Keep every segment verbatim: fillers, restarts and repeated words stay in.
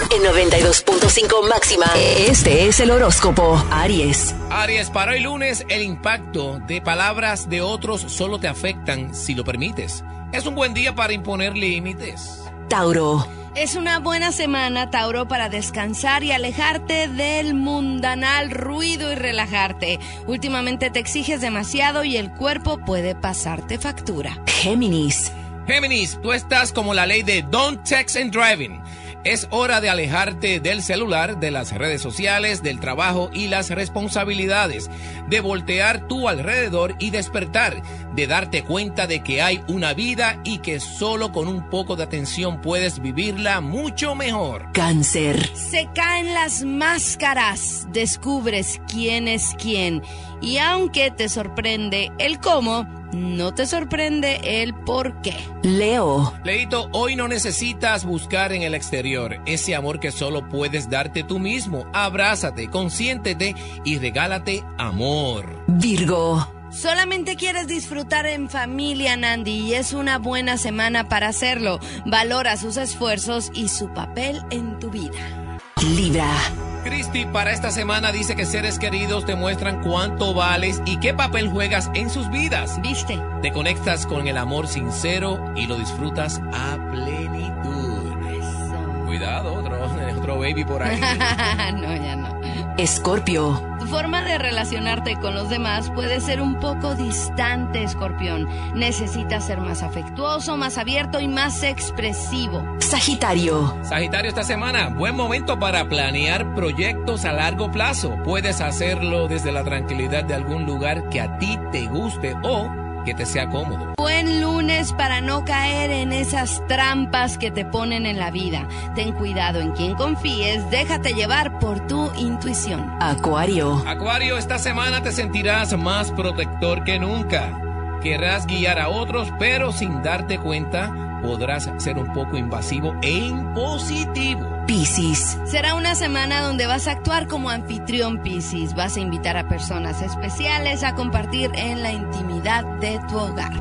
en noventa y dos punto cinco máxima. Este es el horóscopo Aries. Aries, para hoy lunes, el impacto de palabras de otros solo te afectan si lo permites. Es un buen día para imponer límites. Tauro. Es una buena semana, Tauro, para descansar y alejarte del mundanal ruido y relajarte. Últimamente te exiges demasiado y el cuerpo puede pasarte factura. Géminis. Géminis, tú estás como la ley de Don't Text and Driving. Es hora de alejarte del celular, de las redes sociales, del trabajo y las responsabilidades, de voltear tu alrededor y despertar, de darte cuenta de que hay una vida y que solo con un poco de atención puedes vivirla mucho mejor. Cáncer. Se caen las máscaras, descubres quién es quién y aunque te sorprende el cómo, no te sorprende el por qué. Leo. Leito, hoy no necesitas buscar en el exterior ese amor que solo puedes darte tú mismo. Abrázate, consiéntete y regálate amor. Virgo. Solamente quieres disfrutar en familia, Nandi, y es una buena semana para hacerlo. Valora sus esfuerzos y su papel en tu vida. Libra. Cristi, para esta semana dice que seres queridos te muestran cuánto vales y qué papel juegas en sus vidas. ¿Viste? Te conectas con el amor sincero y lo disfrutas a plenitud. Eso. Cuidado, otro, otro baby por ahí. No, ya no. Escorpio. Tu forma de relacionarte con los demás puede ser un poco distante, Escorpión. Necesitas ser más afectuoso, más abierto y más expresivo. Sagitario. Sagitario, esta semana, buen momento para planear proyectos a largo plazo. Puedes hacerlo desde la tranquilidad de algún lugar que a ti te guste o que te sea cómodo. Buen lunes para no caer en esas trampas que te ponen en la vida. Ten cuidado en quien confíes, déjate llevar por tu intuición. Acuario. Acuario, esta semana te sentirás más protector que nunca. Querrás guiar a otros, pero sin darte cuenta, podrás ser un poco invasivo e impositivo. Piscis. Será una semana donde vas a actuar como anfitrión, Piscis. Vas a invitar a personas especiales a compartir en la intimidad de tu hogar.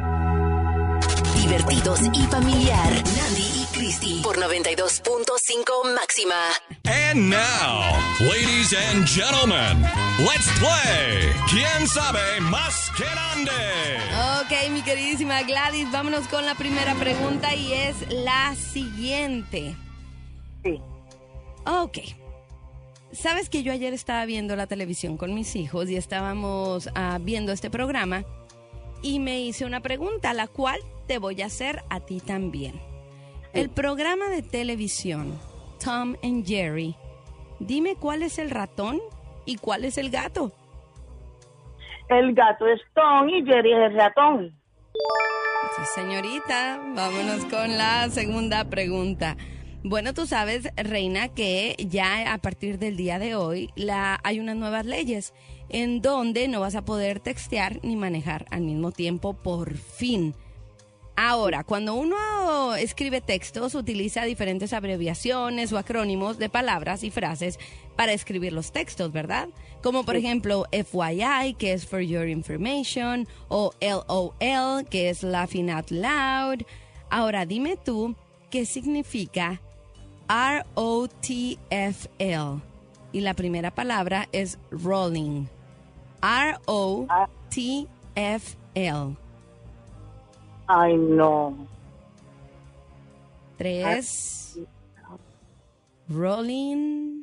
Divertidos y familiar. Nandi y Cristi por noventa y dos punto cinco máxima. And now, ladies and gentlemen, let's play ¿Quién sabe más que Nandi? Ok, mi queridísima Gladys, vámonos con la primera pregunta y es la siguiente. Sí. Ok. Sabes que yo ayer estaba viendo la televisión con mis hijos y estábamos uh, viendo este programa y me hice una pregunta, la cual te voy a hacer a ti también. Sí. El programa de televisión Tom and Jerry, dime cuál es el ratón y cuál es el gato. El gato es Tom y Jerry es el ratón. Sí, señorita. Vámonos con la segunda pregunta. Bueno, tú sabes, Reina, que ya a partir del día de hoy la, hay unas nuevas leyes en donde no vas a poder textear ni manejar al mismo tiempo, por fin. Ahora, cuando uno escribe textos, utiliza diferentes abreviaciones o acrónimos de palabras y frases para escribir los textos, ¿verdad? Como por ejemplo F Y I, que es For Your Information, o L O L, que es Laughing Out Loud. Ahora, dime tú, ¿qué significa R O T F L? Y la primera palabra es rolling. R O T F L. Ay, no. Tres. Rolling.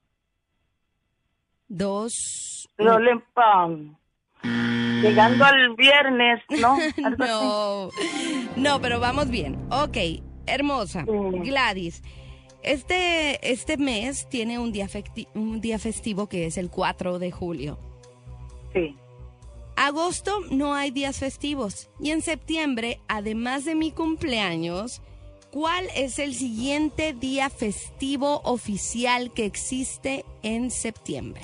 Dos. Rolling pan. Llegando al viernes, ¿no? No. No, pero vamos bien. Ok, hermosa. Sí. Gladys. Este, este mes tiene un día, festi- un día festivo que es el cuatro de julio. Sí. Agosto no hay días festivos. Y en septiembre, además de mi cumpleaños, ¿cuál es el siguiente día festivo oficial que existe en septiembre?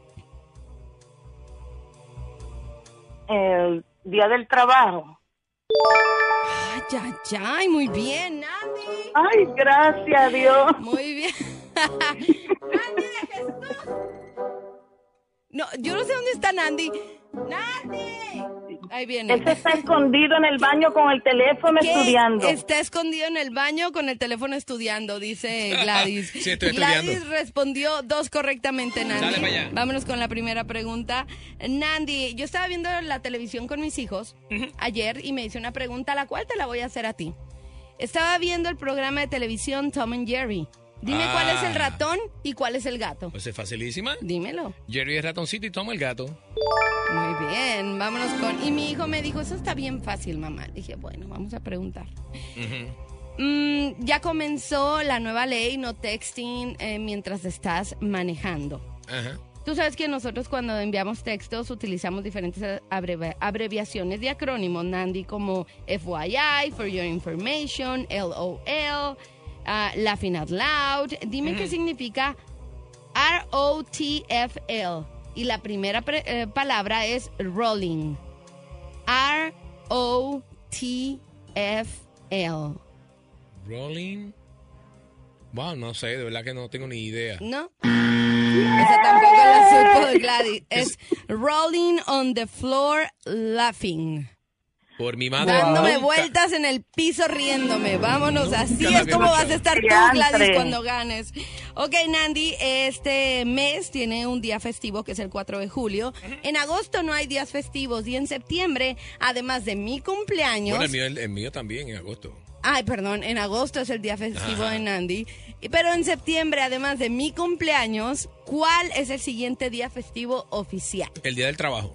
El Día del Trabajo. Ay, ay, ay, muy bien, Nandi. Ay, gracias a Dios. Muy bien. Nandi de Jesús. No, yo no sé dónde está Nandi. ¡Nandi! Ahí viene. Él está escondido en el baño con el teléfono ¿Qué? estudiando. Está escondido en el baño con el teléfono estudiando, dice Gladys. Sí, estoy Gladys estudiando. respondió dos correctamente, Nandy. Dale para allá. Vámonos con la primera pregunta. Nandy, yo estaba viendo la televisión con mis hijos uh-huh. ayer y me hice una pregunta, la cual te la voy a hacer a ti. Estaba viendo el programa de televisión Tom and Jerry. Dime ah. cuál es el ratón y cuál es el gato. Pues es facilísima. Dímelo. Jerry es ratoncito y Tom el gato. Muy bien, vámonos con... Y mi hijo me dijo, eso está bien fácil, mamá. Dije, bueno, vamos a preguntar. Uh-huh. mm, ya comenzó la nueva ley, no texting eh, mientras estás manejando. Ajá. Uh-huh. Tú sabes que nosotros cuando enviamos textos utilizamos diferentes abrevi- abreviaciones de acrónimos, Nandy, como F Y I, For Your Information, L O L... Uh, laughing out loud. Dime uh-huh. qué significa R O T F L. Y la primera pre- eh, palabra es rolling. R O T F L. Rolling. Wow, no sé, de verdad que no tengo ni idea. ¿No? Esa tampoco la supo Gladys. Es rolling on the floor laughing. Por mi madre. Dándome nunca. vueltas en el piso riéndome. Vámonos, Nunca así es como vas a estar tú, Diantre. Gladys, cuando ganes. Ok, Nandy, este mes tiene un día festivo que es el cuatro de julio. En agosto no hay días festivos y en septiembre, además de mi cumpleaños... Bueno, el mío, el, el mío también en agosto. Ay, perdón, en agosto es el día festivo Ajá. de Nandy. Pero en septiembre, además de mi cumpleaños, ¿cuál es el siguiente día festivo oficial? El día del trabajo.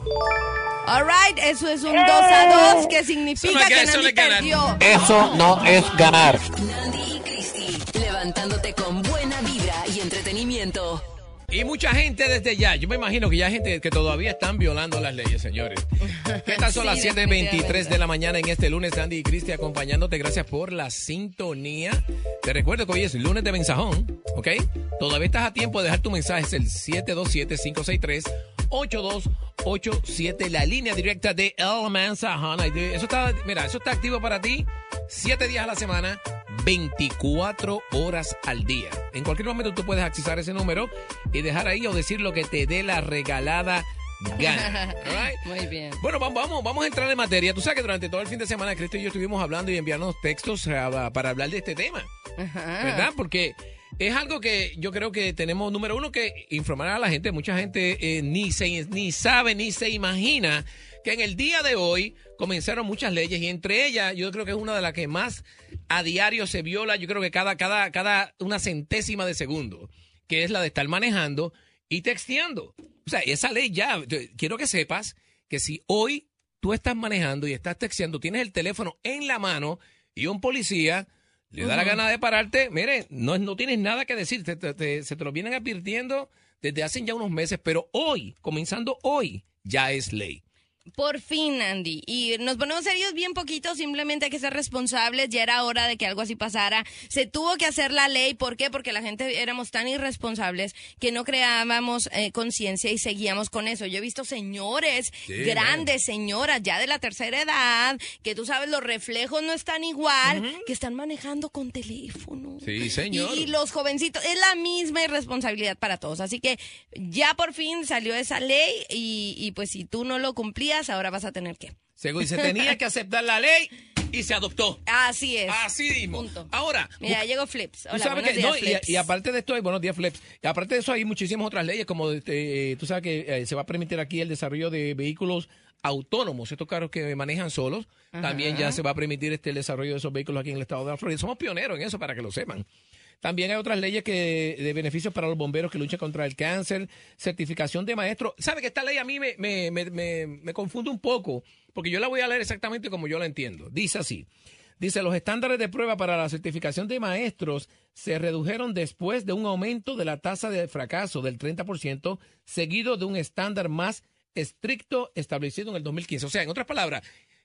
All right, eso es un dos a dos, que significa no que eso Nandy no es perdió. Eso no es ganar. Nandy y Cristi, levantándote con buena vibra y entretenimiento. Y mucha gente desde ya, yo me imagino que ya hay gente que todavía están violando las leyes, señores. Estas son sí, las siete veintitrés de la mañana en este lunes, Nandy y Cristi acompañándote. Gracias por la sintonía. Te recuerdo que hoy es lunes de mensajón, ¿ok? Todavía estás a tiempo de dejar tu mensaje, es el siete dos siete, cinco seis tres, ocho dos ocho siete, la línea directa de El Mensajón. Eso está, mira, eso está activo para ti siete días a la semana, veinticuatro horas al día. En cualquier momento tú puedes accesar ese número y dejar ahí o decir lo que te dé la regalada gana. Right? Muy bien. Bueno, vamos, vamos, vamos a entrar en materia. Tú sabes que durante todo el fin de semana Cristo y yo estuvimos hablando y enviándonos textos uh, para hablar de este tema. Ajá. ¿Verdad? Porque es algo que yo creo que tenemos, número uno, que informar a la gente. Mucha gente eh, ni, se, ni sabe ni se imagina que en el día de hoy comenzaron muchas leyes y entre ellas yo creo que es una de las que más a diario se viola, yo creo que cada, cada, cada una centésima de segundo, que es la de estar manejando y texteando. O sea, esa ley ya, quiero que sepas que si hoy tú estás manejando y estás texteando, tienes el teléfono en la mano y un policía le da uh-huh. la gana de pararte, mire, no, no tienes nada que decir, te, te, te, se te lo vienen advirtiendo desde hace ya unos meses, pero hoy, comenzando hoy, ya es ley. Por fin, Andy. Y nos ponemos serios bien poquito, simplemente hay que ser responsables. Ya era hora de que algo así pasara. Se tuvo que hacer la ley. ¿Por qué? Porque la gente éramos tan irresponsables que no creábamos eh, conciencia y seguíamos con eso. Yo he visto señores, sí, grandes man. señoras, ya de la tercera edad, que tú sabes, los reflejos no están igual, uh-huh. que están manejando con teléfono. Sí, señor. Y, y los jovencitos, es la misma irresponsabilidad para todos. Así que ya por fin salió esa ley y, y pues si tú no lo cumplías, ahora vas a tener que. Según se tenía que aceptar la ley y se adoptó. Así es. Así mismo. Punto. Ahora. Mira, llegó Flips. Hola, tú sabes que, días, no, Flips. Y, y aparte de esto hay, buenos días, Flips. Y aparte de eso hay muchísimas otras leyes, como eh, tú sabes que eh, se va a permitir aquí el desarrollo de vehículos autónomos, estos carros que manejan solos. Ajá. También ya se va a permitir este el desarrollo de esos vehículos aquí en el estado de la Florida. Somos pioneros en eso, para que lo sepan. También hay otras leyes que de beneficios para los bomberos que luchan contra el cáncer, certificación de maestros. ¿Sabe que esta ley a mí me, me, me, me, me confunde un poco? Porque yo la voy a leer exactamente como yo la entiendo. Dice así. Dice, los estándares de prueba para la certificación de maestros se redujeron después de un aumento de la tasa de fracaso del treinta por ciento, seguido de un estándar más estricto establecido en el dos mil quince. O sea, en otras palabras,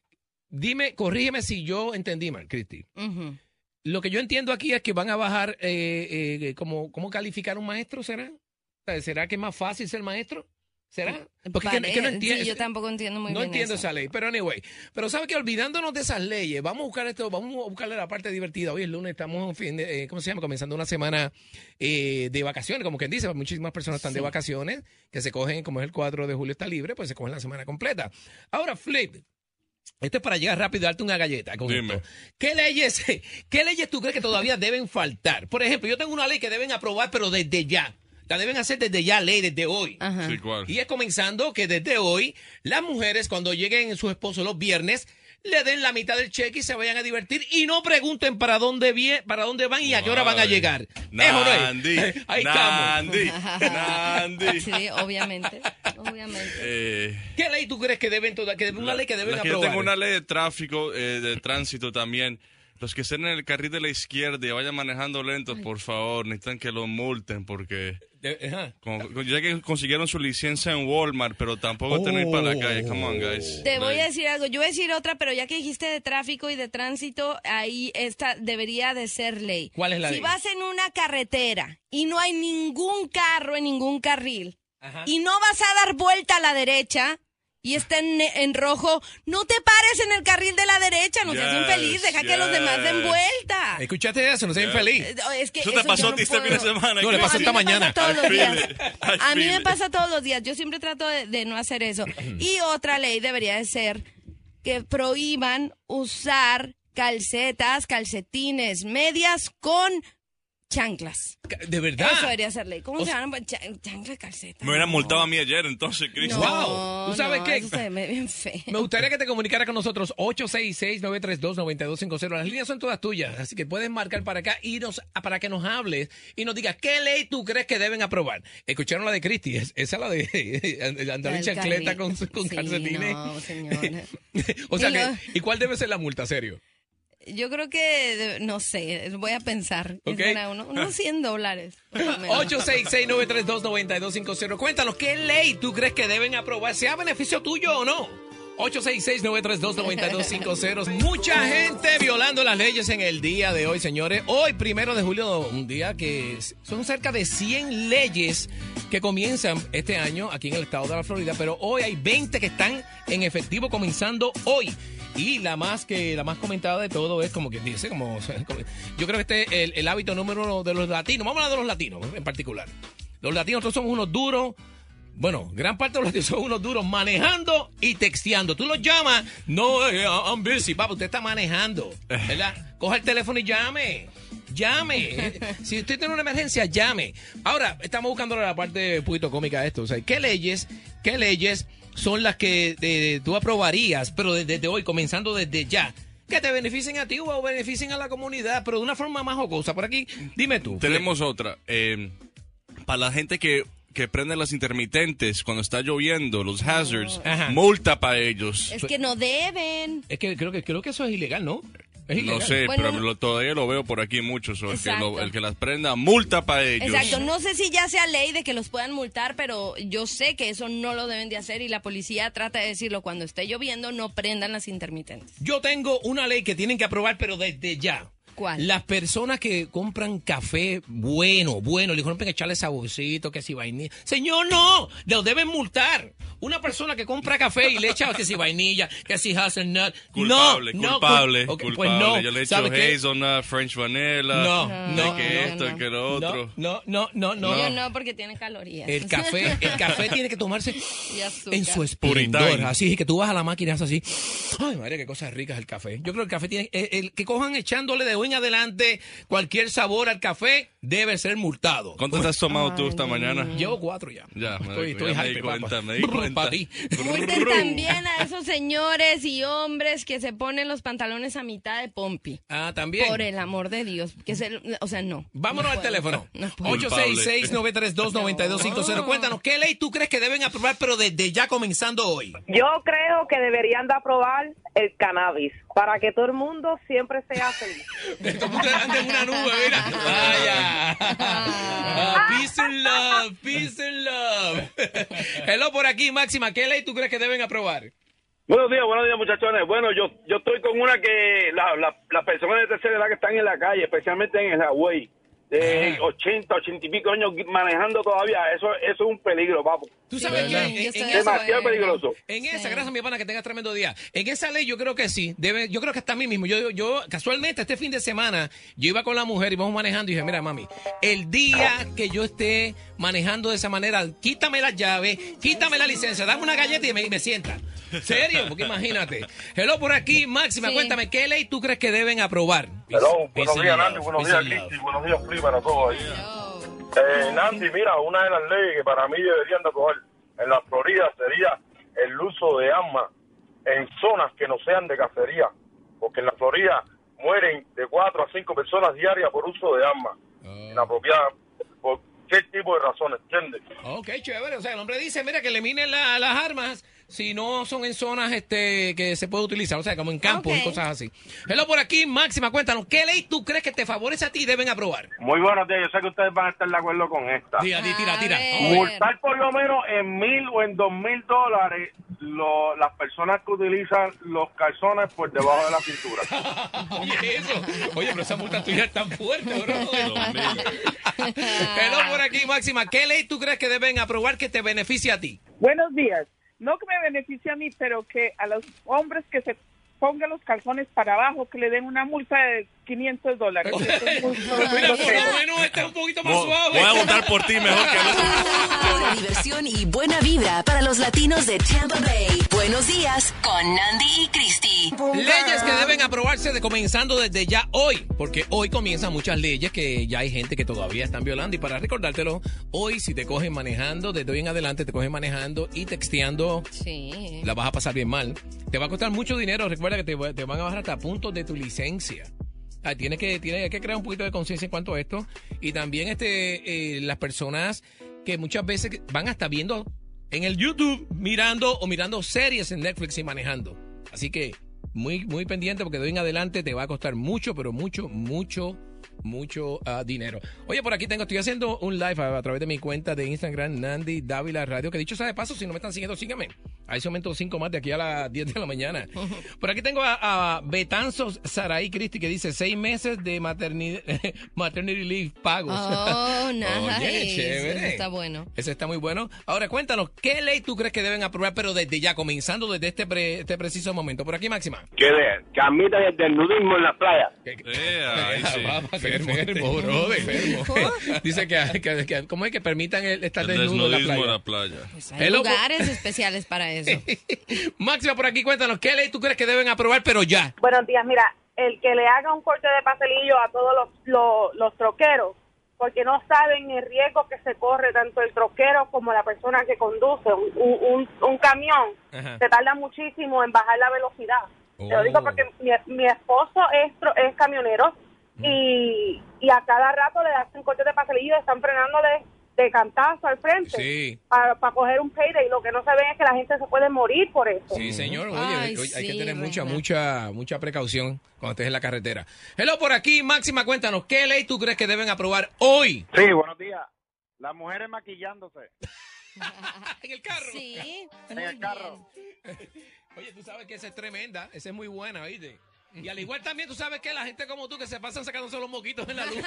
dime, corrígeme si yo entendí mal, Cristi. Uh-huh. Lo que yo entiendo aquí es que van a bajar, eh, eh, ¿cómo, ¿cómo calificar un maestro será? ¿Será que es más fácil ser maestro? ¿Será? Porque es que, es que no entiendo. Sí, yo tampoco entiendo muy no bien No entiendo eso. esa ley. Pero anyway, pero ¿sabes qué? Olvidándonos de esas leyes, vamos a buscar esto, vamos a buscarle la parte divertida. Hoy es lunes, estamos en fin de, eh, ¿cómo se llama? Comenzando una semana eh, de vacaciones, como quien dice. Muchísimas personas están Sí. de vacaciones, que se cogen, como es el cuatro de julio está libre, pues se cogen la semana completa. Ahora, Flip, esto es para llegar rápido y darte una galleta con Dime. esto. ¿Qué leyes, ¿Qué leyes tú crees que todavía deben faltar? Por ejemplo, yo tengo una ley que deben aprobar, pero desde ya. La deben hacer desde ya, ley, desde hoy. Ajá. Sí, ¿cuál? Y es comenzando que desde hoy, las mujeres, cuando lleguen sus esposos los viernes, le den la mitad del cheque y se vayan a divertir y no pregunten para dónde vie- para dónde van y a qué hora van a Ay. llegar. ¿Es o no es? Nandi, Ahí estamos. Nandi, Nandi. Sí, obviamente. Obviamente. Eh, ¿Qué ley tú crees que deben toda, que una ley que deben la que yo aprobar? tengo una ley de tráfico, eh, de tránsito también. Los que estén en el carril de la izquierda y vayan manejando lentos, por favor, necesitan que los multen porque De- ajá. como- ya que consiguieron su licencia en Walmart, pero tampoco tienen que ir para la calle. Come on, guys. Te voy a Like, decir algo, yo voy a decir otra, pero ya que dijiste de tráfico y de tránsito, ahí esta debería de ser ley. ¿Cuál es la si ley? Si vas en una carretera y no hay ningún carro en ningún carril Ajá. y no vas a dar vuelta a la derecha y está en, en rojo, no te pares en el carril de la derecha, no seas Yes, infeliz, deja que los demás den yes. vuelta. ¿Escuchaste eso? No seas infeliz. Eh, Es que Eso te yo pasó no a ti este puedo. fin de semana. No, le pasó a mí esta me mañana. pasa todos los I días. feel it. I A mí feel me it. pasa todos los días. Yo siempre trato de, de no hacer eso. Y otra ley debería de ser que prohíban usar calcetas, calcetines, medias con chanclas. ¿De verdad? Eso debería ser ley. ¿Cómo O se sea- llaman? Cha- Chanclas, calcetas. Me hubieran multado a mí ayer, entonces, Cristo. No, Wow. ¿Tú sabes no, qué? Eso se ve bien feo. Me gustaría que te comunicara con nosotros ocho seis seis, nueve tres dos, nueve dos cinco cero. Las líneas son todas tuyas, así que puedes marcar para acá y nos, para que nos hables y nos digas qué ley tú crees que deben aprobar. ¿Escucharon la de Cristi? Es- Esa es la de andar en El chancleta carril. con, con Sí, calcetines. no, señora. O sea Y que, lo- ¿y cuál debe ser la multa, serio? Yo creo que, no sé, voy a pensar. Ok. Será uno- unos cien dólares. por lo menos. ocho seis seis, nueve tres dos, nueve dos cinco cero. Cuéntanos, ¿qué ley tú crees que deben aprobar? ¿Sea beneficio tuyo o no? ocho seis seis, nueve tres dos, nueve dos cinco cero. Mucha gente violando las leyes en el día de hoy, señores. Hoy, primero de julio, un día que es- son cerca de cien leyes que comienzan este año aquí en el estado de la Florida, pero hoy hay veinte que están en efectivo comenzando hoy. Y la más que la más comentada de todo es como quien dice, como, como- yo creo que este es el, el hábito número uno de los latinos. Vamos a hablar de los latinos en particular. Los latinos nosotros somos unos duros. Bueno, gran parte de los latinos son unos duros manejando y texteando. Tú los llamas, no, eh, I'm busy, papá, usted está manejando, ¿verdad? Coja el teléfono y llame. Llame. Si usted tiene una emergencia, llame. Ahora, estamos buscando la parte un poquito cómica de esto. O sea, ¿qué leyes, qué leyes son las que eh, tú aprobarías, pero desde, desde hoy, comenzando desde ya, que te beneficien a ti o beneficien a la comunidad, pero de una forma más jocosa? Por aquí, dime tú. Tenemos otra. eh, para la gente que, que prende las intermitentes cuando está lloviendo, los hazards, Ajá. multa para ellos. Es que no deben. Es que creo que creo que eso es ilegal, ¿no? Es ilegal. No sé, Bueno, pero lo- todavía lo veo por aquí muchos. o El que, Exacto. lo- el que las prenda, multa para ellos. Exacto, no sé si ya sea ley de que los puedan multar, pero yo sé que eso no lo deben de hacer y la policía trata de decirlo, cuando esté lloviendo no prendan las intermitentes. Yo tengo una ley que tienen que aprobar, pero desde ya. ¿Cuál? Las personas que compran café bueno, bueno, le dijeron que echarle saborcito, que si vainilla. Señor, no, lo deben multar. Una persona que compra café y le echa que si vainilla, que si hazelnut. Culpable, no, no, culpable, cul- ok, culpable. pues no. Yo le echo ¿Sabe qué? hazelnut, French vanilla, No, de no, que no, esto, no. que lo otro. No, no, no, no, Yo no. no, porque tiene calorías. El café, el café tiene que tomarse Y azúcar. en su esplendor. Puritán. Así que tú vas a la máquina y haces así. Ay, madre, qué cosas ricas el café. Yo creo que el café tiene, el, el que cojan echándole de hoy en adelante cualquier sabor al café debe ser multado. ¿Cuánto te has tomado tú esta mañana? Llevo cuatro ya. Ya, me estoy, di- estoy ya me hype, di cuenta, papá. me di Brr, cuenta. pa' ti. Multen también a esos señores y hombres que se ponen los pantalones a mitad de pompi. Ah, también. Por el amor de Dios. Que se, o sea, no. Vámonos No al puedo. teléfono. No puedo. ocho seis seis, nueve tres dos, nueve dos cinco cero. No. Cuéntanos, ¿qué ley tú crees que deben aprobar, pero desde ya comenzando hoy? Yo creo que deberían de aprobar el cannabis para que todo el mundo siempre sea feliz. Todo el mundo anda en una nube, mira. Ah, ya. Ah, peace and love, peace and love. Hello por aquí, Máxima. ¿Qué ley tú crees que deben aprobar? Buenos días, buenos días, muchachones. Bueno, yo yo estoy con una que la, la, las personas de tercera edad que están en la calle, especialmente en el Hawái, de ochenta, ochenta y pico años manejando todavía, eso, eso es un peligro, papo. Tú sabes que en, en, en demasiado esa, peligroso. En esa, gracias mi pana, que tengas tremendo día. En esa ley yo creo que sí, debe, yo creo que hasta a mí mismo. Yo, yo casualmente este fin de semana yo iba con la mujer y íbamos manejando y dije, mira mami, el día que yo esté manejando de esa manera, quítame las llaves, quítame la licencia, dame una galleta y me, me sienta. ¿Serio? Porque imagínate. Hello por aquí, Máxima, sí. Cuéntame, ¿qué ley tú crees que deben aprobar? Hello, buenos días Nandy, buenos días Cristi, buenos días Free para todos ahí. Eh, Nandy, mira, una de las leyes que para mí deberían de aprobar en la Florida sería el uso de armas en zonas que no sean de cacería, porque en la Florida mueren de cuatro a cinco personas diarias por uso de armas oh. inapropiadas. ¿Por qué tipo de razones? ¿Entiendes? Ok, chévere. O sea, el hombre dice, mira, que eliminen la, las armas si no son en zonas este que se puede utilizar, o sea, como en campos okay. y cosas así. Hello por aquí, Máxima, cuéntanos, ¿qué ley tú crees que te favorece a ti y deben aprobar? Muy buenos días, yo sé que ustedes van a estar de acuerdo con esta. Tira, tira, tira. Multar por lo menos en mil o en dos mil dólares lo, las personas que utilizan los calzones por debajo de la cintura. Oye, eso. Oye, pero esa multa tuya es tan fuerte, bro. Hello por aquí, Máxima, ¿qué ley tú crees que deben aprobar que te beneficie a ti? Buenos días. No que me beneficie a mí, pero que a los hombres que se pongan los calzones para abajo, que le den una multa de quinientos dólares. Mira, por lo menos este es un poquito más suave. Voy a votar por ti mejor que el otro. Buena diversión y buena vibra para los latinos de Tampa Bay. Buenos días con Nandy y Cristi. Leyes que deben aprobarse de comenzando desde ya hoy, porque hoy comienzan muchas leyes que ya hay gente que todavía están violando. Y para recordártelo, hoy si te cogen manejando, desde hoy en adelante te cogen manejando y texteando, sí. la vas a pasar bien mal. Te va a costar mucho dinero. Recuerda que te, te van a bajar hasta puntos de tu licencia. Ah, tiene que tiene que crear un poquito de conciencia en cuanto a esto. Y también este eh, las personas que muchas veces van hasta viendo en el YouTube, mirando o mirando series en Netflix y manejando. Así que muy muy pendiente porque de hoy en adelante te va a costar mucho, pero mucho, mucho, mucho uh, dinero. Oye, por aquí tengo, estoy haciendo un live a, a través de mi cuenta de Instagram, Nandy Dávila Radio, que dicho sea de paso, si no me están siguiendo, síganme. Ahí se aumentó cinco más de aquí a las diez de la mañana. Por aquí tengo a, a Betanzos Saraí Cristi que dice seis meses de maternidad, maternity leave pagos. Oh, nice. Oye, chévere. Ese está bueno. Ese está muy bueno. Ahora cuéntanos, ¿qué ley tú crees que deben aprobar, pero desde ya, comenzando desde este, pre, este preciso momento? Por aquí, Máxima. Que, de, que admitan el desnudismo en la playa. Eh, ahí sí. Enfermo, bro, enfermo. Dice que, que, que, ¿cómo es que permitan el estar el desnudo en la playa? En la playa. Pues hay Hello, lugares por... especiales para eso. Máxima, por aquí, cuéntanos, ¿qué ley tú crees que deben aprobar, pero ya? Buenos días, mira, el que le haga un corte de pastelillo a todos los, los, los troqueros, porque no saben el riesgo que se corre tanto el troquero como la persona que conduce un, un, un camión. Ajá. Se tarda muchísimo en bajar la velocidad. Oh. Te lo digo porque mi, mi esposo es, es camionero mm. y, y a cada rato le hacen un corte de pastelillo y están frenándole de cantazo al frente sí. para, para coger un payday. Lo que no se ve es que la gente se puede morir por eso. Sí, señor. Oye, Ay, hay sí, que tener verdad. mucha, mucha, mucha precaución cuando estés en la carretera. Hello, por aquí, Máxima, cuéntanos, ¿qué ley tú crees que deben aprobar hoy? Sí, buenos días. Las mujeres maquillándose. ¿En el carro? Sí, en el carro. Oye, tú sabes que esa es tremenda, esa es muy buena, ¿oíste? Y al igual también tú sabes que la gente como tú que se pasan sacándose los moquitos en la luz.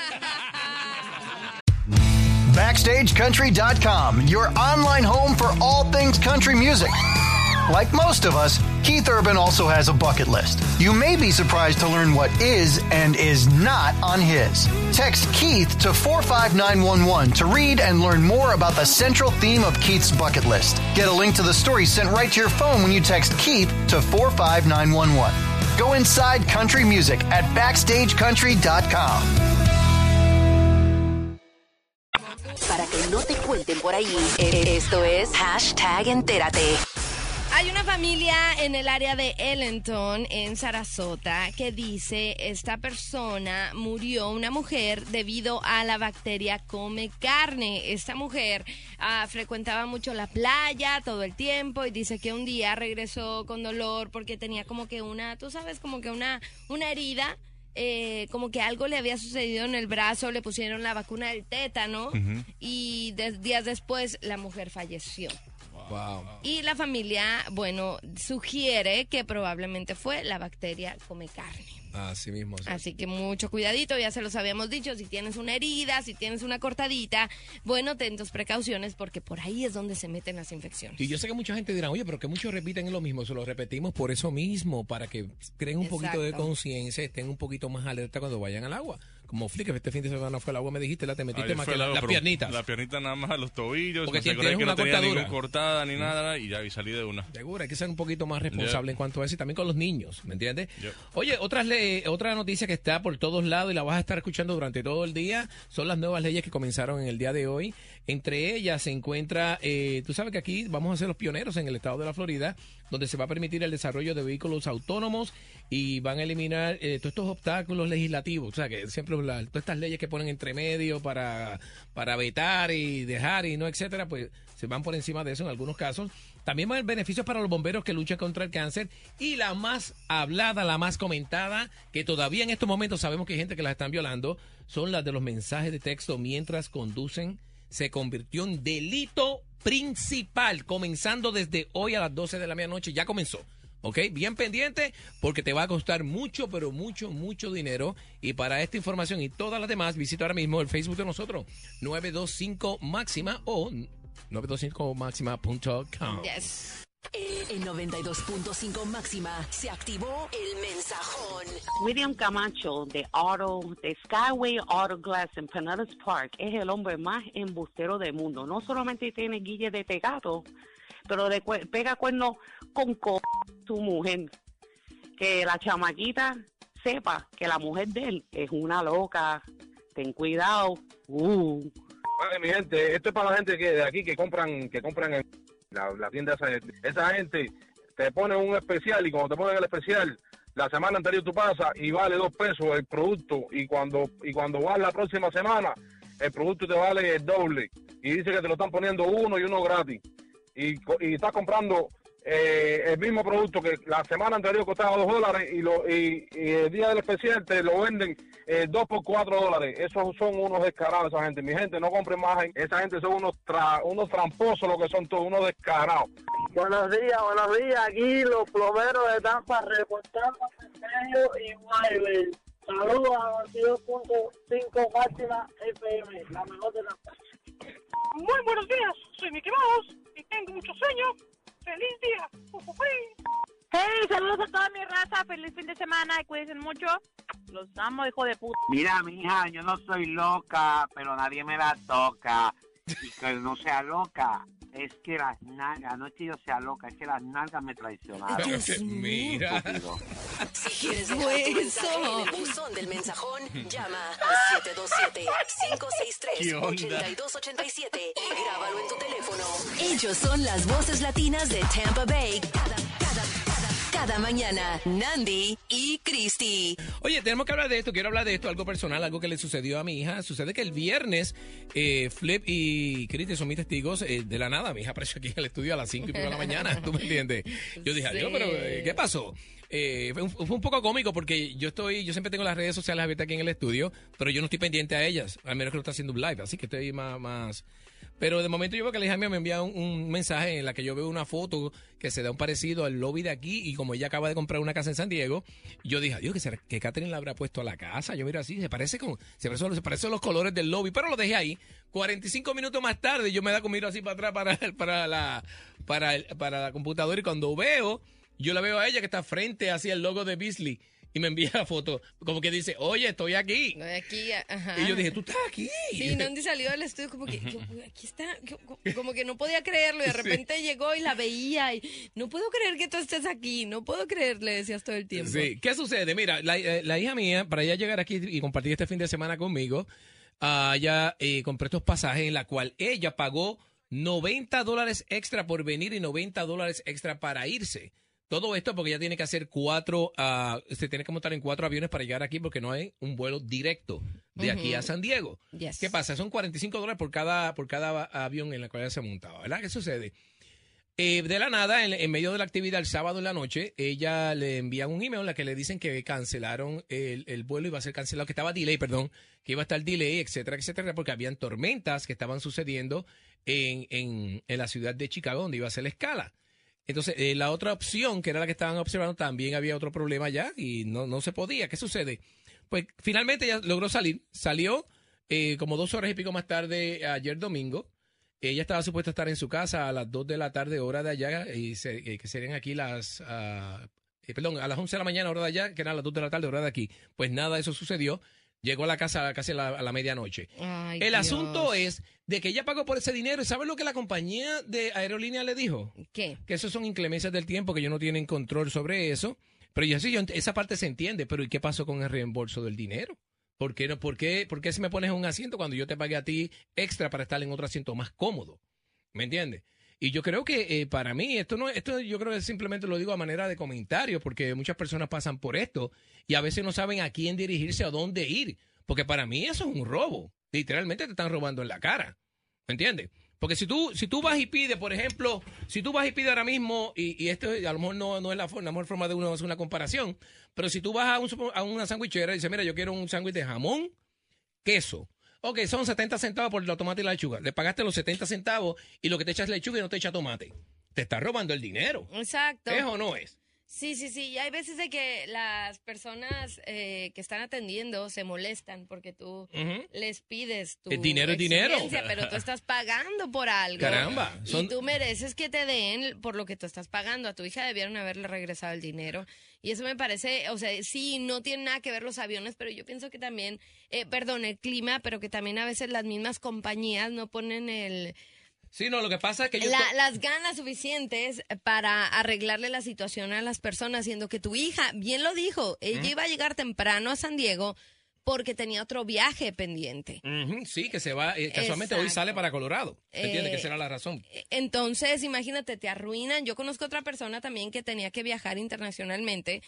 Backstage Country dot com, your online home for all things country music. Like most of us, Keith Urban also has a bucket list. You may be surprised to learn what is and is not on his. Text Keith to four five nine one one to read and learn more about the central theme of Keith's bucket list. Get a link to the story sent right to your phone when you text Keith to four five nine one one. Go inside country music at Backstage Country dot com. Para que no te cuenten por ahí, esto es Hashtag Entérate. Hay una familia en el área de Ellenton, en Sarasota, que dice esta persona murió, una mujer, debido a la bacteria come carne. Esta mujer uh, frecuentaba mucho la playa todo el tiempo y dice que un día regresó con dolor porque tenía como que una, tú sabes, como que una, una herida. Eh, como que algo le había sucedido en el brazo, le pusieron la vacuna del tétano uh-huh. y de, días después la mujer falleció. Wow. Wow. Y la familia, bueno, sugiere que probablemente fue la bacteria come carne. Así mismo. Sí. Así que mucho cuidadito, ya se los habíamos dicho, si tienes una herida, si tienes una cortadita, bueno, ten tus precauciones porque por ahí es donde se meten las infecciones. Y yo sé que mucha gente dirá, oye, pero que muchos repiten lo mismo, se lo repetimos por eso mismo, para que creen un Exacto. poquito de conciencia, estén un poquito más alerta cuando vayan al agua. Como Flick, este fin de semana fue al agua, me dijiste, la te metiste Ayer más fue que la- el agua, las pero piernitas. La piernita nada más a los tobillos. Porque me tienes aseguré que una no tenía cortadura. ningún cortada ni nada y ya y salí de una. Seguro, hay que ser un poquito más responsable Yep. en cuanto a eso y también con los niños, ¿me entiendes? Yep. Oye, otras le- otra noticia que está por todos lados y la vas a estar escuchando durante todo el día son las nuevas leyes que comenzaron en el día de hoy. Entre ellas se encuentra, eh, tú sabes que aquí vamos a ser los pioneros en el estado de la Florida, donde se va a permitir el desarrollo de vehículos autónomos y van a eliminar eh, todos estos obstáculos legislativos. O sea, que siempre la- todas estas leyes que ponen entre medio para, para vetar y dejar y no, etcétera, pues se van por encima de eso en algunos casos. También va a haber beneficios para los bomberos que luchan contra el cáncer. Y la más hablada, la más comentada, que todavía en estos momentos sabemos que hay gente que las están violando, son las de los mensajes de texto mientras conducen. Se convirtió en delito principal, comenzando desde hoy a las doce de la medianoche. Ya comenzó. ¿Ok? Bien pendiente porque te va a costar mucho, pero mucho, mucho dinero. Y para esta información y todas las demás, visita ahora mismo el Facebook de nosotros, nueve dos cinco Máxima o nueve dos cinco máxima punto com. Yes. En noventa y dos punto cinco Máxima se activó el mensajón. William Camacho de Auto, de Skyway Auto Glass en Pinellas Park es el hombre más embustero del mundo. No solamente tiene guille de tegato, pero de cue- pega cuernos con co su mujer. Que la chamaquita sepa que la mujer de él es una loca. Ten cuidado. Uh. Vale, mi gente, esto es para la gente que de aquí que compran, que compran en la, la tienda esa, esa gente te pone un especial y cuando te ponen el especial la semana anterior tú pasas y vale dos pesos el producto y cuando y cuando vas la próxima semana el producto te vale el doble y dice que te lo están poniendo uno y uno gratis y, co- y estás comprando eh, el mismo producto que la semana anterior costaba dos dólares y, lo, y, y el día del especial te lo venden eh, dos por cuatro dólares. Esos son unos descarados esa gente. Mi gente, no compren más. Esa gente son unos tra, unos tramposos lo que son todos, unos descarados. Buenos días, buenos días. Aquí los plomeros de Tampa reportando Sergio y Wiley. Saludos a veintidós punto cinco Máxima F M, la mejor de Tampa. Muy buenos días, soy Mickey Mouse y tengo mucho sueño. ¡Feliz día! Hey, saludos a toda mi raza, feliz fin de semana y cuídense mucho. Los amo, hijo de puta. Mira, mija, yo no soy loca, pero nadie me la toca. Y que no sea loca, es que las nalgas, no es que yo sea loca, es que las nalgas me traicionaron. Dios Mira. Estúpido. Si quieres dejar tu mensaje en el buzón del mensajón, llama al siete dos siete, cinco seis ¿Qué tres, onda? ocho dos ocho siete y grábalo en tu teléfono. Ellos son las voces latinas de Tampa Bay. Cada, cada, cada, cada mañana, Nandi y Cristi. Oye, tenemos que hablar de esto, quiero hablar de esto, algo personal, algo que le sucedió a mi hija. Sucede que el viernes, eh, Flip y Cristi son mis testigos eh, de la nada. Mi hija apareció aquí en el estudio a las cinco y pico de la mañana, ¿tú me entiendes? Yo dije, adiós, pero eh, ¿qué pasó? Eh, fue, un, fue un poco cómico porque yo estoy, yo siempre tengo las redes sociales abiertas aquí en el estudio, pero yo no estoy pendiente a ellas, al menos que lo está haciendo un live, así que estoy más, más... Pero de momento yo veo que la hija mía me envía un, un mensaje en la que yo veo una foto que se da un parecido al lobby de aquí y como ella acaba de comprar una casa en San Diego, yo dije, adiós, que, será, que Catherine la habrá puesto a la casa. Yo miro así, se parece con, se parece, se parece a los colores del lobby, pero lo dejé ahí. cuarenta y cinco minutos más tarde yo me da conmigo así para atrás para, para, la, para, el, para la computadora y cuando veo, yo la veo a ella que está frente hacia el logo de Beasley. Y me envía la foto, como que dice, oye, estoy aquí. Estoy aquí, ajá. Y yo dije, tú estás aquí. Sí, Nandi salió del estudio como que, yo, aquí está, yo, como que no podía creerlo y de repente sí. llegó y la veía y no puedo creer que tú estés aquí, no puedo creer, le decías todo el tiempo. Sí, ¿qué sucede? Mira, la, la hija mía, para ella llegar aquí y compartir este fin de semana conmigo, uh, ella eh, compré estos pasajes en la cual ella pagó noventa dólares extra por venir y noventa dólares extra para irse. Todo esto porque ella tiene que hacer cuatro, uh, se tiene que montar en cuatro aviones para llegar aquí porque no hay un vuelo directo de aquí uh-huh. a San Diego. Yes. ¿Qué pasa? Son cuarenta y cinco dólares por cada, por cada avión en el cual ella se montaba, ¿verdad? ¿Qué sucede? Eh, de la nada, en, en medio de la actividad el sábado en la noche, ella le envían un email en la que le dicen que cancelaron el, el vuelo, iba a ser cancelado, que estaba delay, perdón, que iba a estar delay, etcétera, etcétera, porque habían tormentas que estaban sucediendo en, en, en la ciudad de Chicago, donde iba a hacer la escala. Entonces, eh, la otra opción, que era la que estaban observando, también había otro problema ya y no, no se podía. ¿Qué sucede? Pues finalmente ella logró salir. Salió eh, como dos horas y pico más tarde ayer domingo. Ella estaba supuesta a estar en su casa a las dos de la tarde, hora de allá, y se, eh, que serían aquí las... Uh, eh, perdón, a las once de la mañana, hora de allá, que eran las dos de la tarde, hora de aquí. Pues nada, eso sucedió. Llegó a la casa casi a la, a la medianoche. Ay, El Dios. asunto es de que ella pagó por ese dinero. ¿Y sabes lo que la compañía de aerolínea le dijo? ¿Qué? Que eso son inclemencias del tiempo, que ellos no tienen control sobre eso. Pero yo sí, yo, esa parte se entiende. Pero ¿y qué pasó con el reembolso del dinero? ¿Por qué, no, por qué, por qué si me pones en un asiento cuando yo te pagué a ti extra para estar en otro asiento más cómodo? ¿Me entiendes? Y yo creo que eh, para mí, esto no, esto yo creo que simplemente lo digo a manera de comentario, porque muchas personas pasan por esto y a veces no saben a quién dirigirse, a dónde ir. Porque para mí eso es un robo. Literalmente te están robando en la cara. ¿Me entiendes? Porque si tú, si tú vas y pides, por ejemplo, si tú vas y pides ahora mismo, y, y esto a lo mejor no, no es la, la mejor forma de uno hacer una comparación, pero si tú vas a, un, a una sandwichera y dices, mira, yo quiero un sándwich de jamón, queso. Ok, son setenta centavos por la tomate y la lechuga. Le pagaste los setenta centavos y lo que te echas es lechuga y no te echa tomate. Te estás robando el dinero. Exacto. ¿Es o no es? Sí, sí, sí. Y hay veces de que las personas eh, que están atendiendo se molestan porque tú Ujú. les pides tu El dinero es dinero. exigencia, pero tú estás pagando por algo. Caramba, Y son- tú mereces que te den por lo que tú estás pagando. A tu hija debieron haberle regresado el dinero. Y eso me parece, o sea, sí, no tiene nada que ver los aviones, pero yo pienso que también, eh, perdón, el clima, pero que también a veces las mismas compañías no ponen el... Sí, no, lo que pasa es que yo... La- las ganas suficientes para arreglarle la situación a las personas, siendo que tu hija, bien lo dijo, ella Ujú. iba a llegar temprano a San Diego porque tenía otro viaje pendiente. Ujú, sí, que se va, eh, casualmente hoy Exacto. sale para Colorado. ¿Entiendes? Eh, Que será la razón. Entonces, imagínate, te arruinan. Yo conozco otra persona también que tenía que viajar internacionalmente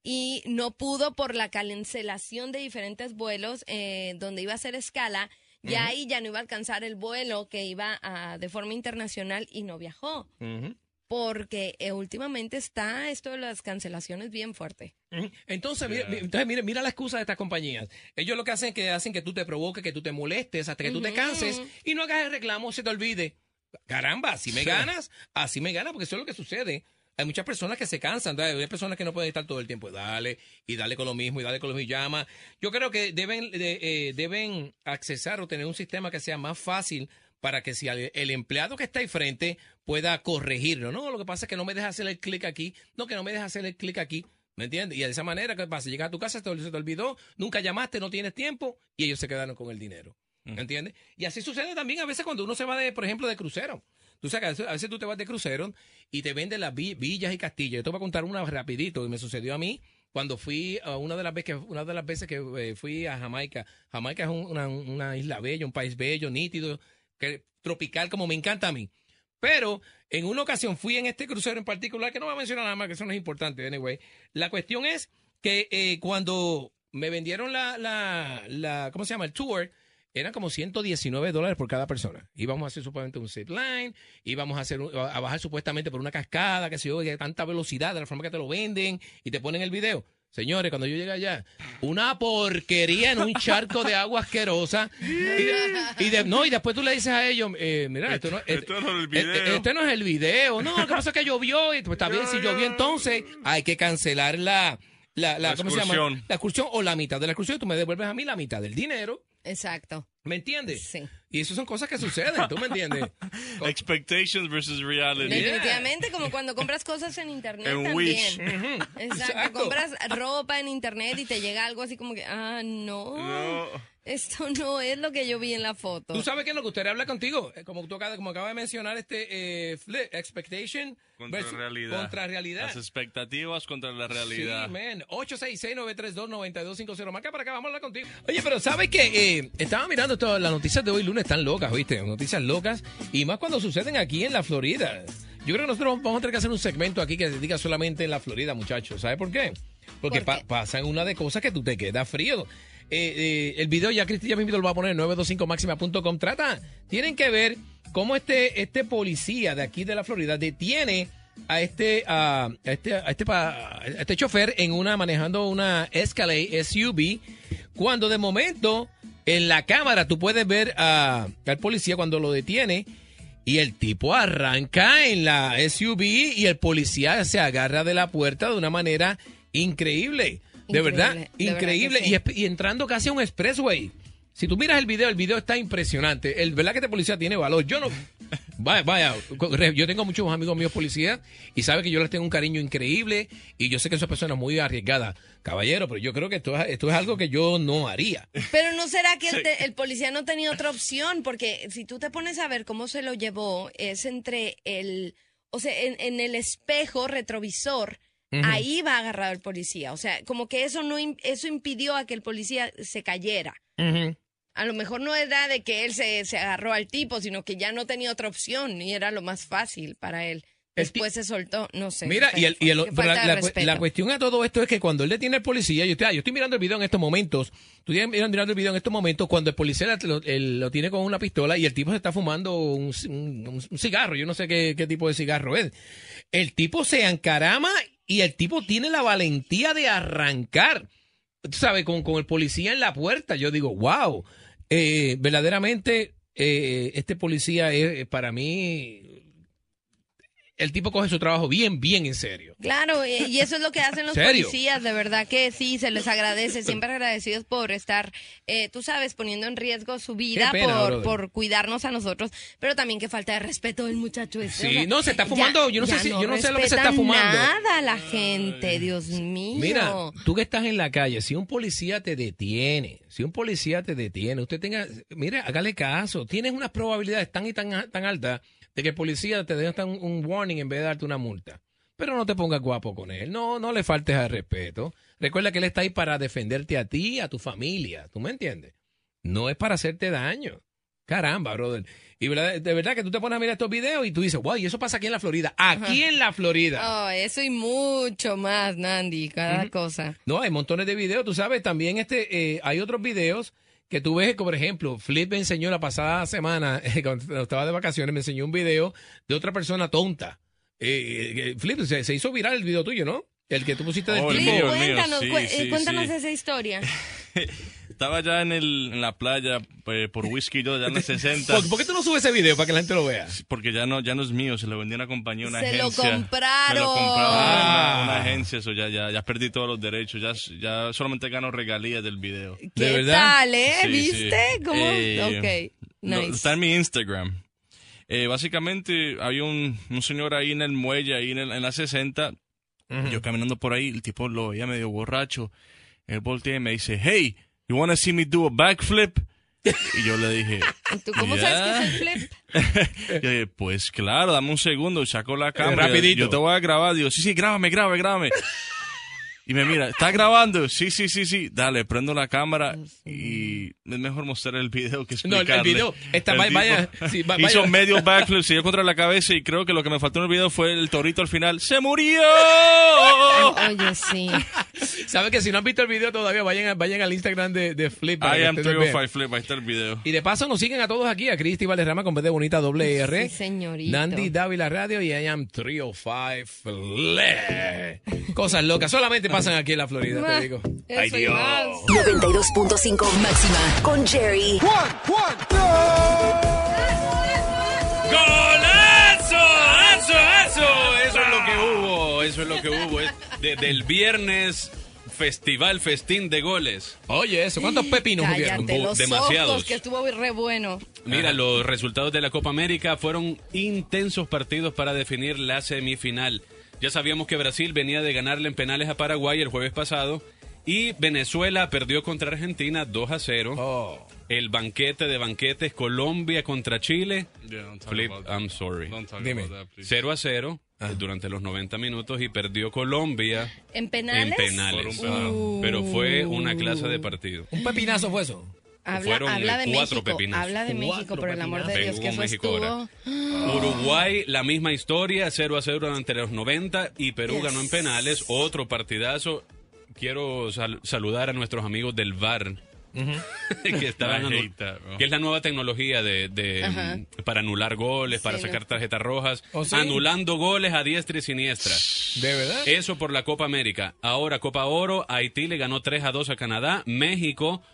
y no pudo por la cancelación de diferentes vuelos eh, donde iba a hacer escala. Y Ujú. ahí ya no iba a alcanzar el vuelo que iba a, de forma internacional y no viajó. Ujú. Porque eh, últimamente está esto de las cancelaciones bien fuerte. Ujú. Entonces, mira, mi- entonces mira, mira la excusa de estas compañías. Ellos lo que hacen es que hacen que tú te provoques, que tú te molestes, hasta que tú te Ujú. canses y no hagas el reclamo, se te olvide. Caramba, así me Sí. ganas, así me ganas, porque eso es lo que sucede. Hay muchas personas que se cansan, ¿verdad? Hay personas que no pueden estar todo el tiempo. Dale, y dale con lo mismo, y dale con lo mismo, y llama. Yo creo que deben, de- eh, deben accesar o tener un sistema que sea más fácil para que si al- el empleado que está ahí frente pueda corregirlo. No, lo que pasa es que no me deja hacer el clic aquí. No, que no me deja hacer el clic aquí. ¿Me entiendes? Y de esa manera, ¿qué pasa? Llegas a tu casa, se te, se te olvidó, nunca llamaste, no tienes tiempo, y ellos se quedaron con el dinero. ¿Me entiendes? Y así sucede también a veces cuando uno se va, de, por ejemplo, de crucero. Tú sabes, que a veces- a veces tú te vas de crucero y te venden las vi- villas y castillos. Yo te voy a contar una rapidito y me sucedió a mí cuando fui a una de las veces que, una de las veces que eh, fui a Jamaica. Jamaica es un- una, una isla bella, un país bello, nítido, que, tropical como me encanta a mí. Pero en una ocasión fui en este crucero en particular, que no voy a mencionar nada más, que eso no es importante, anyway. La cuestión es que eh, cuando me vendieron la, la, la, ¿cómo se llama? El tour, eran como ciento diecinueve dólares por cada persona. Íbamos a hacer supuestamente un zip line, íbamos a, hacer un- a bajar supuestamente por una cascada, que se yo, de tanta velocidad, de la forma que te lo venden y te ponen el video. Señores, cuando yo llegué allá, una porquería en un charco de agua asquerosa. Y, de- y de- no, y después tú le dices a ellos, eh, mira, esto no, Esto no es el eh, video. eh, este no es el video. No, lo que pasa es que llovió. Y pues está bien, si llovió entonces, hay que cancelar la, la, la, La ¿cómo se llama? excursión. La excursión o la mitad de la excursión. Tú me devuelves a mí la mitad del dinero. Exacto. ¿Me entiendes? Sí. Y eso son cosas que suceden, ¿tú me entiendes? Expectations versus reality. Definitivamente, como cuando compras cosas en internet En también. Wish. Exacto. Exacto. Compras ropa en internet y te llega algo así como que, ah, no, No. esto no es lo que yo vi en la foto. ¿Tú sabes qué es lo que gustaría hablar contigo? Eh, Como tú acabas, como acaba de mencionar, este eh, flip, expectation Contra versus- realidad. Contra realidad. Las expectativas contra la realidad. Sí, man. ocho seis seis, nueve tres dos, nueve dos cinco cero. Marca para acá, vamos a hablar contigo. Oye, pero ¿sabes qué? Eh, estaba mirando todas las noticias de hoy lunes, están locas, ¿viste? Noticias locas. Y más cuando suceden aquí en la Florida. Yo creo que nosotros vamos a tener que hacer un segmento aquí que se dedica solamente en la Florida, muchachos. ¿Sabes por qué? Porque ¿Por qué? pa- pasan una de cosas que tú te quedas frío. Eh, eh, el video ya Cristi ya mismo lo va a poner en nueve dos cinco máxima punto com. Trata, tienen que ver cómo este, este policía de aquí de la Florida detiene a este, a este, a este, pa- a este chofer en una, manejando una Escalade S U V, cuando de momento en la cámara tú puedes ver a, al policía cuando lo detiene y el tipo arranca en la S U V y el policía se agarra de la puerta de una manera increíble. De Increíble, verdad, de increíble. verdad que sí. y, y entrando casi a un expressway. Si tú miras el video, el video está impresionante. El verdad que este policía tiene valor. Yo no... Vaya, vaya, yo tengo muchos amigos míos policías y sabe que yo les tengo un cariño increíble y yo sé que son personas muy arriesgadas, caballero, pero yo creo que esto es, esto es algo que yo no haría. Pero ¿no será que el, te- el policía no tenía otra opción? Porque si tú te pones a ver cómo se lo llevó, es entre el... O sea, en, en el espejo retrovisor, Ujú. ahí va agarrado el policía. O sea, como que eso no im- eso impidió a que el policía se cayera. Ujú. A lo mejor no era de que él se, se agarró al tipo, sino que ya no tenía otra opción y era lo más fácil para él. Después se soltó, no sé. Mira, y, el, y el- Qué pero falta la, de la cu- respeto. la cuestión a todo esto es que cuando él detiene al policía, yo estoy, ah, yo estoy mirando el video en estos momentos, estoy mirando el video en estos momentos, cuando el policía la- lo, él lo tiene con una pistola y el tipo se está fumando un, c- un- un cigarro, yo no sé qué, qué tipo de cigarro es. El tipo se encarama y el tipo tiene la valentía de arrancar, tú sabes, con, con el policía en la puerta. Yo digo, wow, eh, verdaderamente eh, este policía es para mí... El tipo coge su trabajo bien, bien en serio. Claro, y y eso es lo que hacen los ¿Serio? policías, de verdad que sí, se les agradece, siempre agradecidos por estar, eh, tú sabes, poniendo en riesgo su vida Qué pena, por, brother. por cuidarnos a nosotros, pero también que falta de respeto del muchacho ese. Sí, o sea, no, se está fumando, yo no sé ya si- yo no sé lo que se respetan está fumando. nada la gente, Dios mío. Mira, tú que estás en la calle, si un policía te detiene, si un policía te detiene, usted tenga, mire, hágale caso. Tienes unas probabilidades tan y tan, tan altas de que el policía te dé hasta un, un warning en vez de darte una multa. Pero no te pongas guapo con él, no, no le faltes al respeto. Recuerda que él está ahí para defenderte a ti y a tu familia, ¿tú me entiendes? No es para hacerte daño. Caramba, brother. Y verdad- de verdad que tú te pones a mirar estos videos y tú dices, wow, y eso pasa aquí en la Florida. Aquí en la Florida. Oh, eso y mucho más, Nandi, cada Ujú. cosa. No, hay montones de videos, tú sabes, también este, eh, hay otros videos que tú ves, como por ejemplo, Flip me enseñó la pasada semana, eh, cuando estaba de vacaciones, me enseñó un video de otra persona tonta. Eh, eh, Flip, se, se hizo viral el video tuyo, ¿no? El que tú pusiste del Oh, el tipo. mío, el mío, Cuéntanos, sí, cu- eh, sí, cuéntanos sí. esa historia. Estaba ya en, el, en la playa eh, por whisky, yo ya en los sesenta. ¿Por, por qué tú no subes ese video para que la gente lo vea? Porque ya no, ya no es mío, se lo vendió una compañía, una Se lo agencia. compraron. Me lo compraron Ah. una, una agencia, eso ya, ya, ya perdí todos los derechos, ya, ya solamente gano regalías del video. ¿Qué tal, eh? Sí, ¿Viste? sí. ¿Cómo? Eh, ok, no, nice. está en mi Instagram. Eh, básicamente había un, un señor ahí en el muelle, ahí en, el- en la sesenta, yo caminando por ahí, el tipo lo veía medio borracho, él voltea y me dice, hey, you wanna see me do a backflip? Y yo le dije, ¿Tú cómo "Yeah". sabes que es el flip? Yo dije, pues claro, dame un segundo, saco la cámara, rapidito. yo te voy a grabar, digo, sí, sí, grábame, grábame, grábame. Y me mira, ¿estás grabando? Sí, sí, sí, sí. Dale, prendo la cámara y es mejor mostrar el video que No, el- explicarle. el video, está- El vaya- tipo vaya, sí, va- hizo vaya. medio backflip, se dio contra la cabeza y creo que lo que me faltó en el video fue el torito al final. ¡Se murió! Oye, sí. ¿Sabes que si no han visto el video todavía, vayan, a- vayan al Instagram de, de Flip. para I que am ustedes three oh vean. five Flip, ahí está el video. Y de paso nos siguen a todos aquí, a Cristi Valderrama con B de Bonita doble R. Sí, señorito. Nandy Dávila Radio y I am three oh five Flip. Cosas locas, solamente pasan aquí en la Florida, te digo. Eso Ay, y Dios. más. noventa y dos punto cinco máxima con Jerry. ¡Golazo! ¡Eso, eso! Eso es lo que hubo, eso es lo que hubo. Es Desde el viernes, festival, festín de goles. Oye, eso, ¿cuántos pepinos hubieron? Cállate los Demasiados. ojos, que estuvo re bueno. Mira, los resultados de la Copa América fueron intensos partidos para definir la semifinal. Ya sabíamos que Brasil venía de ganarle en penales a Paraguay el jueves pasado y Venezuela perdió contra Argentina dos a cero. Oh. El banquete de banquetes, Colombia contra Chile. Yeah, don't talk Flip, about that. I'm sorry. Don't talk Dime. about that, please. cero a cero eh, durante los noventa minutos y perdió Colombia ¿En penales? en penales. Por un penal. Uh. Pero fue una clase de partido. Un pepinazo fue eso. Habla, Fueron, habla de eh, cuatro México, pepinazos. habla de México, Cuatro por el amor de pepinazos. Dios, que eso Jugó México estuvo... Uruguay, la misma historia, cero a cero durante los noventa y Perú Yes. ganó en penales, otro partidazo. Quiero sal- saludar a nuestros amigos del V A R. que, estaban I anu- hate that, bro. que es la nueva tecnología de, de, Ajá. mm, para anular goles, para Sí, sacar lo- tarjetas rojas, ¿Oh, sí? anulando goles a diestra y siniestra. ¿De verdad? Eso por la Copa América. Ahora Copa Oro, Haití le ganó tres a dos a Canadá, México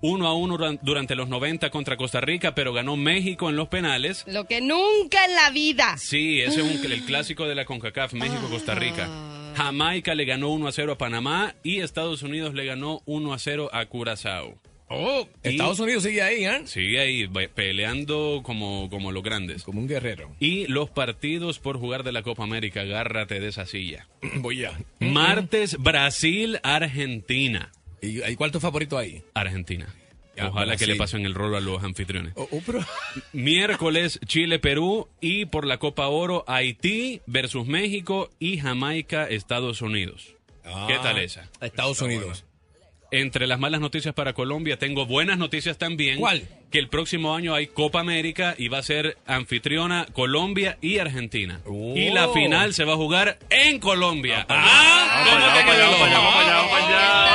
uno a uno durante los noventa contra Costa Rica, pero ganó México en los penales. Lo que nunca en la vida. Sí, ese es un, el clásico de la CONCACAF, México-Costa Rica. Jamaica le ganó uno a cero a Panamá y Estados Unidos le ganó uno a cero a Curazao. Oh, Estados y Unidos sigue ahí, ¿eh? Sigue ahí, peleando como, como los grandes. Como un guerrero. Y los partidos por jugar de la Copa América, agárrate de esa silla. Voy ya. Martes, Brasil-Argentina. ¿Y cuál es tu favorito ahí? Argentina. Ya, Ojalá Brasil. que le pasen el rol a los anfitriones. Oh, oh, pero... Miércoles, Chile-Perú. Y por la Copa Oro, Haití versus México y Jamaica-Estados Unidos. Ah, ¿Qué tal esa? Estados Unidos. Entre las malas noticias para Colombia, tengo buenas noticias también. ¿Cuál? Que el próximo año hay Copa América y va a ser anfitriona Colombia y Argentina. Oh. Y la final se va a jugar en Colombia. Vamos ¡Ah! para allá, ¿Cómo te vamos quedó? para allá, vamos para allá, vamos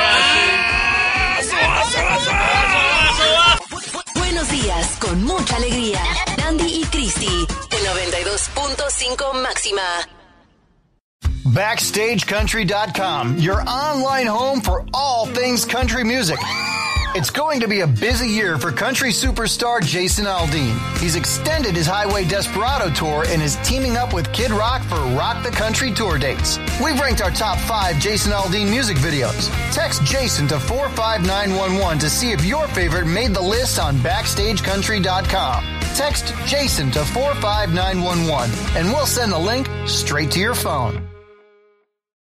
para allá. Buenos días, con mucha alegría. Nandy y Cristi, en noventa y dos punto cinco máxima. Backstage Country dot com, your online home for all things country music. It's going to be a busy year for country superstar Jason Aldean. He's extended his Highway Desperado tour and is teaming up with Kid Rock for Rock the Country tour dates. We've ranked our top five Jason Aldean music videos. Text Jason to four five nine one one to see if your favorite made the list on Backstage Country dot com. Text Jason to four five nine one one and we'll send the link straight to your phone.